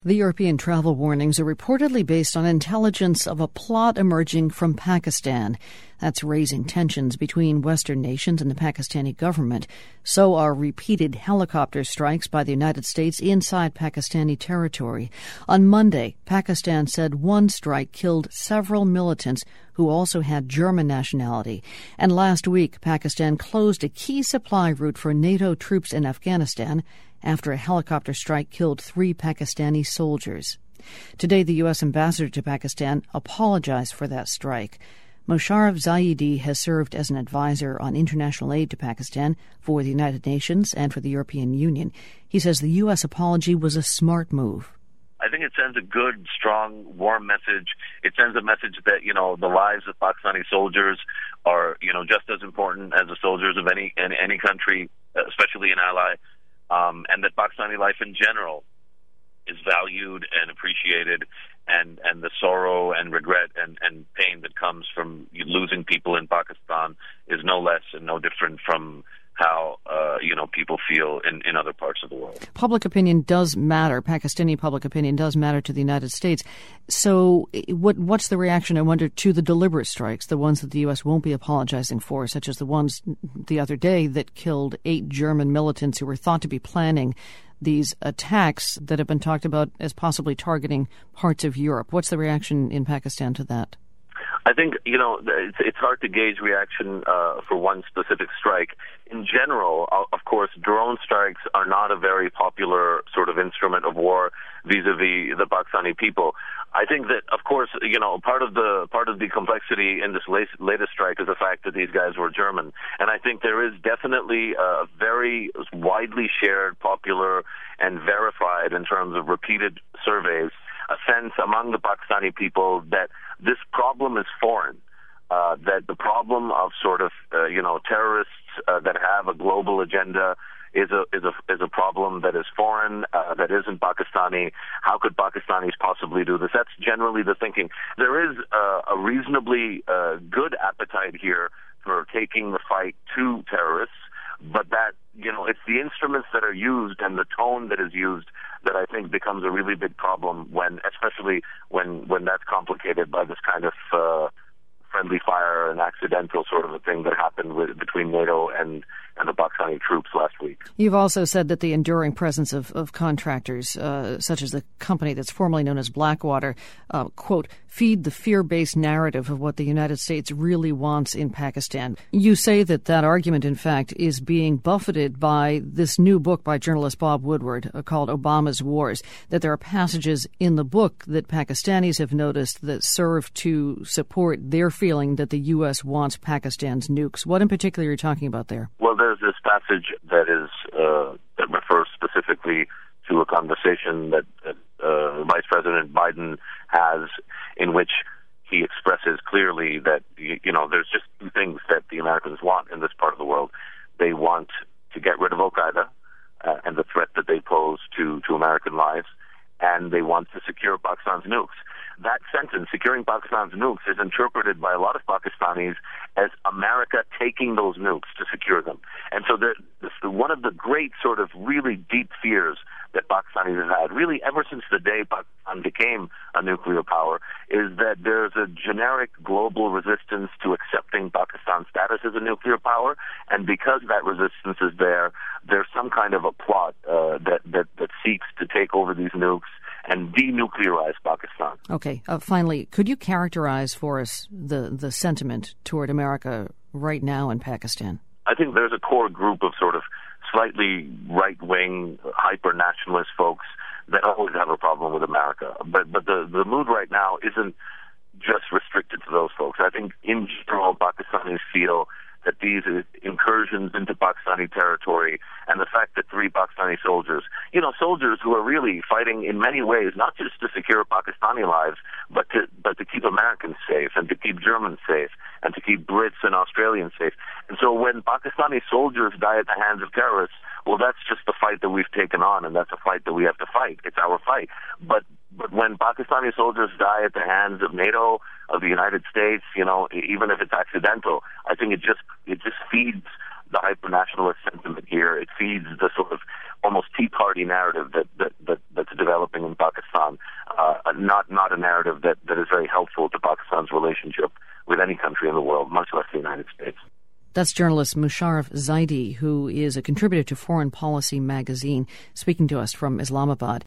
The European travel warnings are reportedly based on intelligence of a plot emerging from Pakistan. That's raising tensions between Western nations and the Pakistani government. So are repeated helicopter strikes by the United States inside Pakistani territory. On Monday, Pakistan said one strike killed several militants who also had German nationality. And last week, Pakistan closed a key supply route for NATO troops in Afghanistan after a helicopter strike killed 3 Pakistani soldiers. Today, the U.S. ambassador to Pakistan apologized for that strike. Mosharraf Zaidi has served as an advisor on international aid to Pakistan for the United Nations and for the European Union. He says the U.S. apology was a smart move. I think it sends a good, strong, warm message. It sends a message that, the lives of Pakistani soldiers are, just as important as the soldiers of any country, especially an ally. And that Pakistani life in general is valued and appreciated, and the sorrow and regret and pain that comes from losing people in Pakistan is no less and no different from how people feel in other parts of the world. Public opinion does matter. Pakistani public opinion does matter to the United States. So what's the reaction, I wonder, to the deliberate strikes, the ones that the U.S. won't be apologizing for, such as the ones the other day that killed 8 German militants who were thought to be planning these attacks that have been talked about as possibly targeting parts of Europe? What's the reaction in Pakistan to that? I think, it's hard to gauge reaction for one specific strike. In general, of course, drone strikes are not a very popular sort of instrument of war vis-a-vis the Pakistani people. I think that, of course, part of the complexity in this latest strike is the fact that these guys were German. And I think there is definitely a very widely shared, popular, and verified in terms of repeated surveys, a sense among the Pakistani people that this problem is foreign, that the problem of sort of, terrorists that have a global agenda is a problem that is foreign, that isn't Pakistani. How could Pakistanis possibly do this? That's generally the thinking. There is a reasonably good appetite here for taking the fight to terrorists, but that, it's the instruments that are used and the tone that is used that I think becomes a really big problem especially when that's complicated by this kind of friendly fire and accidental sort of a thing that happened between NATO and the Pakistani troops last week. You've also said that the enduring presence of contractors, such as the company that's formerly known as Blackwater, quote, feed the fear-based narrative of what the United States really wants in Pakistan. You say that argument, in fact, is being buffeted by this new book by journalist Bob Woodward called Obama's Wars, that there are passages in the book that Pakistanis have noticed that serve to support their feeling that the U.S. wants Pakistan's nukes. What in particular are you talking about there? Well, there's this passage that refers specifically to a conversation that Vice President Biden has, in which he expresses clearly that there's just 2 things that the Americans want in this part of the world. They want to get rid of Al-Qaeda and the threat that they pose to American lives, and they want to secure Pakistan's nukes. That sentence, securing Pakistan's nukes, is interpreted by a lot of Pakistanis as America taking those nukes to secure them. And so one of the great sort of really deep fears that Pakistanis have had, really ever since the day Pakistan became a nuclear power, is that there's a generic global resistance to accepting Pakistan's status as a nuclear power. And because that resistance is there's some kind of a plot that seeks to take over these nukes and denuclearize Pakistan. Okay. Finally, could you characterize for us the sentiment toward America right now in Pakistan? I think there's a core group of sort of slightly right-wing, hyper-nationalist folks that always have a problem with America. But the mood right now isn't just restricted to those folks. I think in general, Pakistanis feel that these incursions into Pakistani territory and the fact that 3 Pakistani soldiers who are really fighting in many ways, not just to secure Pakistani lives, but to keep Americans safe and to keep Germans safe and to keep Brits and Australians safe. And so when Pakistani soldiers die at the hands of terrorists, well, that's just the fight that we've taken on, and that's a fight that we have to fight. It's our fight. But when Pakistani soldiers die at the hands of NATO, of the United States, even if it's accidental, I think it just feeds the hyper-nationalist sentiment here. It feeds the sort of almost Tea Party narrative that's developing in Pakistan. not a narrative that is very helpful to Pakistan's relationship with any country in the world, much less the United States. That's journalist Musharraf Zaidi, who is a contributor to Foreign Policy magazine, speaking to us from Islamabad.